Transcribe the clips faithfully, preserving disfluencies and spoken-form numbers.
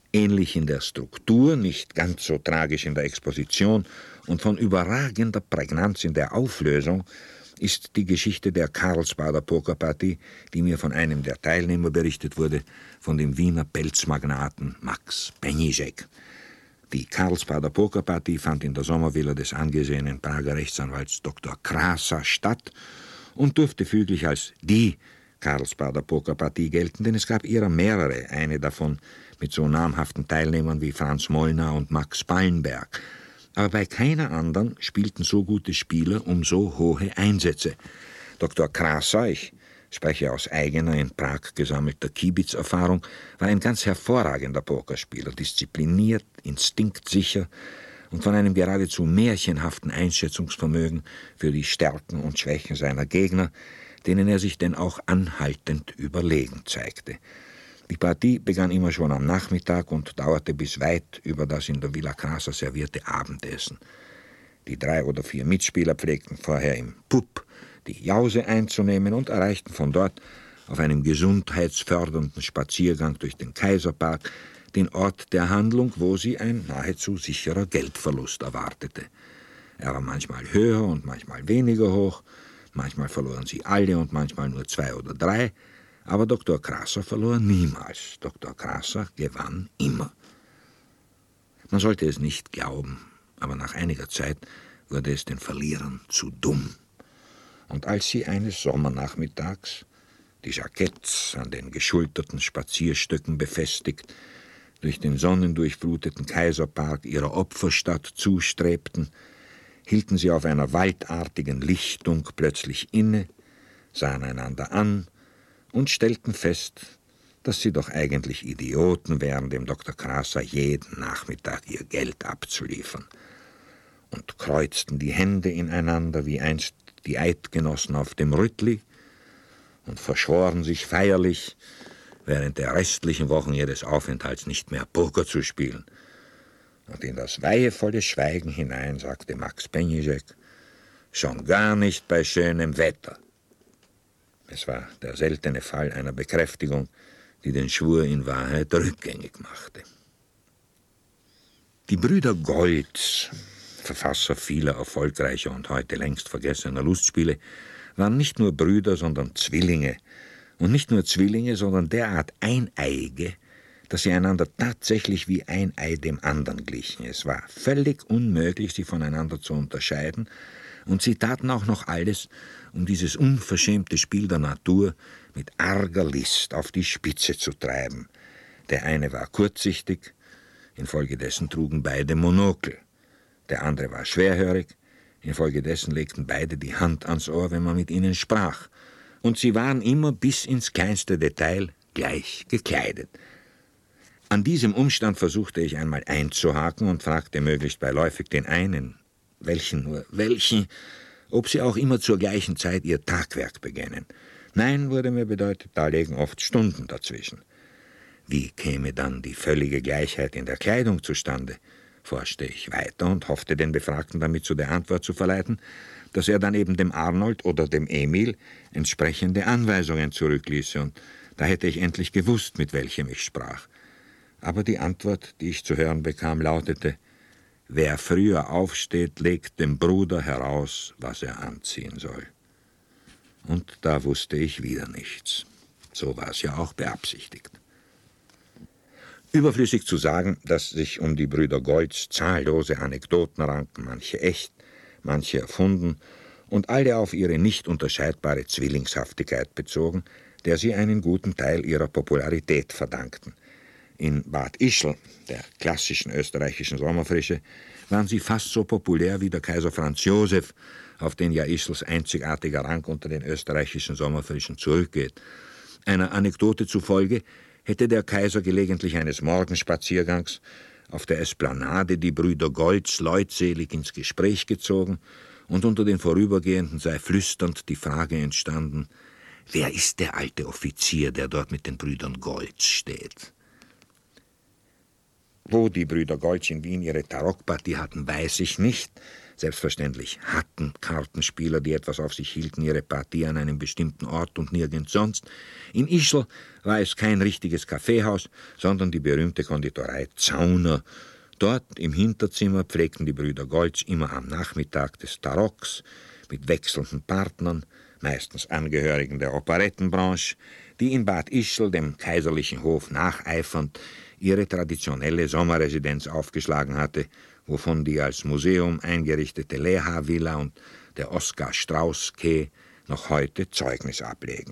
Ähnlich in der Struktur, nicht ganz so tragisch in der Exposition und von überragender Prägnanz in der Auflösung ist die Geschichte der Karlsbader Pokerpartie, die mir von einem der Teilnehmer berichtet wurde, von dem Wiener Pelzmagnaten Max Peníšek. Die Karlsbader Pokerpartie fand in der Sommervilla des angesehenen Prager Rechtsanwalts Doktor Krása statt und durfte füglich als die Karlsbader Pokerpartie gelten, denn es gab ihrer mehrere, eine davon mit so namhaften Teilnehmern wie Franz Molnar und Max Ballenberg. Aber bei keiner anderen spielten so gute Spieler um so hohe Einsätze. Doktor Krása, ich spreche aus eigener in Prag gesammelter Kiebitz-Erfahrung, war ein ganz hervorragender Pokerspieler, diszipliniert, instinktsicher und von einem geradezu märchenhaften Einschätzungsvermögen für die Stärken und Schwächen seiner Gegner, denen er sich denn auch anhaltend überlegen zeigte. Die Partie begann immer schon am Nachmittag und dauerte bis weit über das in der Villa Krása servierte Abendessen. Die drei oder vier Mitspieler pflegten vorher im Pub die Jause einzunehmen und erreichten von dort auf einem gesundheitsfördernden Spaziergang durch den Kaiserpark den Ort der Handlung, wo sie ein nahezu sicherer Geldverlust erwartete. Er war manchmal höher und manchmal weniger hoch, manchmal verloren sie alle und manchmal nur zwei oder drei, aber Doktor Krása verlor niemals. Doktor Krása gewann immer. Man sollte es nicht glauben, aber nach einiger Zeit wurde es den Verlierern zu dumm. Und als sie eines Sommernachmittags, die Jacketts an den geschulterten Spazierstöcken befestigt, durch den sonnendurchfluteten Kaiserpark ihrer Opferstadt zustrebten, hielten sie auf einer waldartigen Lichtung plötzlich inne, sahen einander an und stellten fest, dass sie doch eigentlich Idioten wären, dem Doktor Krása jeden Nachmittag ihr Geld abzuliefern, und kreuzten die Hände ineinander wie einst die Eidgenossen auf dem Rüttli und verschworen sich feierlich, während der restlichen Wochen ihres Aufenthalts nicht mehr Poker zu spielen. Und in das weihevolle Schweigen hinein sagte Max Peníšek, schon gar nicht bei schönem Wetter. Es war der seltene Fall einer Bekräftigung, die den Schwur in Wahrheit rückgängig machte. Die Brüder Goltz, Verfasser vieler erfolgreicher und heute längst vergessener Lustspiele, waren nicht nur Brüder, sondern Zwillinge. Und nicht nur Zwillinge, sondern derart Eineige, dass sie einander tatsächlich wie ein Ei dem anderen glichen. Es war völlig unmöglich, sie voneinander zu unterscheiden, und sie taten auch noch alles, um dieses unverschämte Spiel der Natur mit arger List auf die Spitze zu treiben. Der eine war kurzsichtig, infolgedessen trugen beide Monokel. Der andere war schwerhörig, infolgedessen legten beide die Hand ans Ohr, wenn man mit ihnen sprach. Und sie waren immer bis ins kleinste Detail gleich gekleidet. An diesem Umstand versuchte ich einmal einzuhaken und fragte möglichst beiläufig den einen, welchen nur, welchen, ob sie auch immer zur gleichen Zeit ihr Tagwerk begännen. Nein, wurde mir bedeutet, da legen oft Stunden dazwischen. Wie käme dann die völlige Gleichheit in der Kleidung zustande? Forschte ich weiter und hoffte, den Befragten damit zu der Antwort zu verleiten, dass er dann eben dem Arnold oder dem Emil entsprechende Anweisungen zurückließe, und da hätte ich endlich gewusst, mit welchem ich sprach. Aber die Antwort, die ich zu hören bekam, lautete, wer früher aufsteht, legt dem Bruder heraus, was er anziehen soll. Und da wusste ich wieder nichts. So war es ja auch beabsichtigt. Überflüssig zu sagen, dass sich um die Brüder Goltz zahllose Anekdoten ranken, manche echt, manche erfunden und alle auf ihre nicht unterscheidbare Zwillingshaftigkeit bezogen, der sie einen guten Teil ihrer Popularität verdankten. In Bad Ischl, der klassischen österreichischen Sommerfrische, waren sie fast so populär wie der Kaiser Franz Josef, auf den ja Ischls einzigartiger Rang unter den österreichischen Sommerfrischen zurückgeht. Einer Anekdote zufolge hätte der Kaiser gelegentlich eines Morgenspaziergangs auf der Esplanade die Brüder Goltz leutselig ins Gespräch gezogen, und unter den Vorübergehenden sei flüsternd die Frage entstanden, wer ist der alte Offizier, der dort mit den Brüdern Goltz steht? Wo die Brüder Goltz in Wien ihre Tarockpartie hatten, weiß ich nicht. Selbstverständlich hatten Kartenspieler, die etwas auf sich hielten, ihre Partie an einem bestimmten Ort und nirgends sonst. In Ischl war es kein richtiges Kaffeehaus, sondern die berühmte Konditorei Zauner. Dort im Hinterzimmer pflegten die Brüder Goltz immer am Nachmittag des Tarocks mit wechselnden Partnern, meistens Angehörigen der Operettenbranche, die in Bad Ischl, dem kaiserlichen Hof nacheifernd, ihre traditionelle Sommerresidenz aufgeschlagen hatte, wovon die als Museum eingerichtete Leha-Villa und der Oskar-Strauß-Quai noch heute Zeugnis ablegen.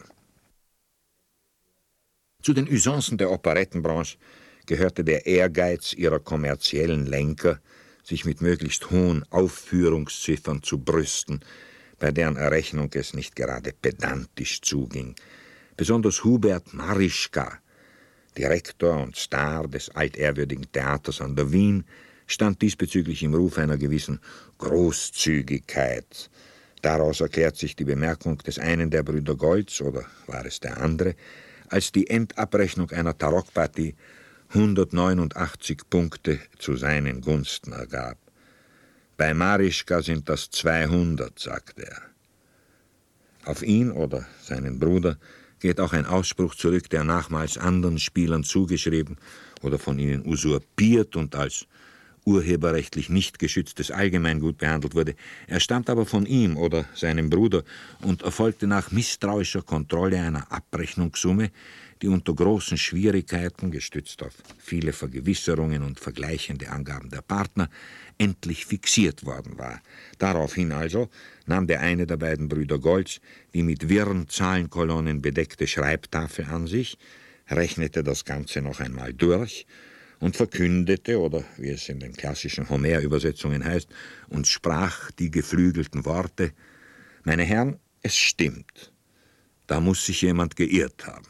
Zu den Usancen der Operettenbranche gehörte der Ehrgeiz ihrer kommerziellen Lenker, sich mit möglichst hohen Aufführungsziffern zu brüsten, bei deren Errechnung es nicht gerade pedantisch zuging. Besonders Hubert Marischka, Direktor und Star des altehrwürdigen Theaters an der Wien, stand diesbezüglich im Ruf einer gewissen Großzügigkeit. Daraus erklärt sich die Bemerkung des einen der Brüder Goltz, oder war es der andere, als die Endabrechnung einer Tarockpartie hundertneunundachtzig Punkte zu seinen Gunsten ergab. Bei Marischka sind das zweihundert, sagte er. Auf ihn oder seinen Bruder geht auch ein Ausspruch zurück, der nachmals anderen Spielern zugeschrieben oder von ihnen usurpiert und als urheberrechtlich nicht geschütztes Allgemeingut behandelt wurde. Er stammt aber von ihm oder seinem Bruder und erfolgte nach misstrauischer Kontrolle einer Abrechnungssumme, die unter großen Schwierigkeiten, gestützt auf viele Vergewisserungen und vergleichende Angaben der Partner, endlich fixiert worden war. Daraufhin also nahm der eine der beiden Brüder Goltz die mit wirren Zahlenkolonnen bedeckte Schreibtafel an sich, rechnete das Ganze noch einmal durch und verkündete, oder wie es in den klassischen Homer-Übersetzungen heißt, und sprach die geflügelten Worte: »Meine Herren, es stimmt, da muss sich jemand geirrt haben.«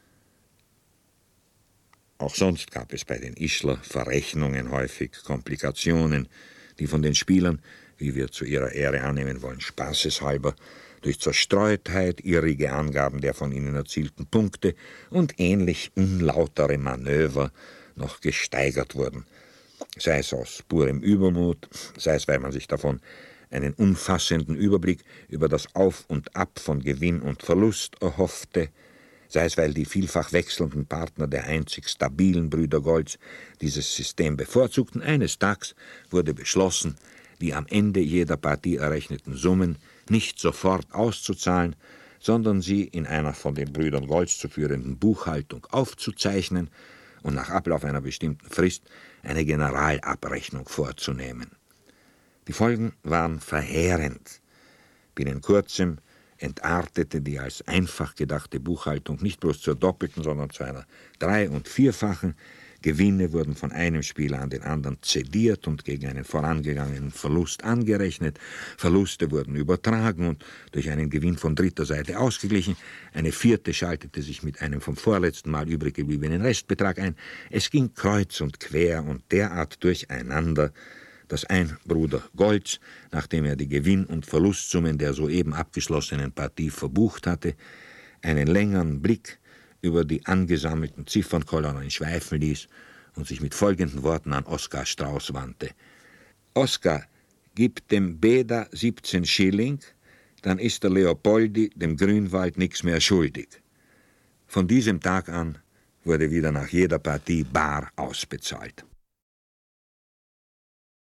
Auch sonst gab es bei den Ischler Verrechnungen häufig Komplikationen, die von den Spielern, wie wir zu ihrer Ehre annehmen wollen, spaßeshalber, durch Zerstreutheit, irrige Angaben der von ihnen erzielten Punkte und ähnlich unlautere Manöver noch gesteigert wurden, sei es aus purem Übermut, sei es, weil man sich davon einen umfassenden Überblick über das Auf und Ab von Gewinn und Verlust erhoffte, sei es, weil die vielfach wechselnden Partner der einzig stabilen Brüder Goltz dieses System bevorzugten. Eines Tages wurde beschlossen, die am Ende jeder Partie errechneten Summen nicht sofort auszuzahlen, sondern sie in einer von den Brüdern Goltz zu führenden Buchhaltung aufzuzeichnen und nach Ablauf einer bestimmten Frist eine Generalabrechnung vorzunehmen. Die Folgen waren verheerend. Binnen kurzem entartete die als einfach gedachte Buchhaltung nicht bloß zur doppelten, sondern zu einer drei- und vierfachen. Gewinne wurden von einem Spieler an den anderen zediert und gegen einen vorangegangenen Verlust angerechnet. Verluste wurden übertragen und durch einen Gewinn von dritter Seite ausgeglichen. Eine vierte schaltete sich mit einem vom vorletzten Mal übrig gebliebenen Restbetrag ein. Es ging kreuz und quer und derart durcheinander, dass ein Bruder Goltz, nachdem er die Gewinn- und Verlustsummen der soeben abgeschlossenen Partie verbucht hatte, einen längeren Blick über die angesammelten Ziffernkolonnen schweifen ließ und sich mit folgenden Worten an Oskar Strauß wandte: »Oskar, gib dem Beda siebzehn Schilling, dann ist der Leopoldi dem Grünwald nichts mehr schuldig.« Von diesem Tag an wurde wieder nach jeder Partie bar ausbezahlt.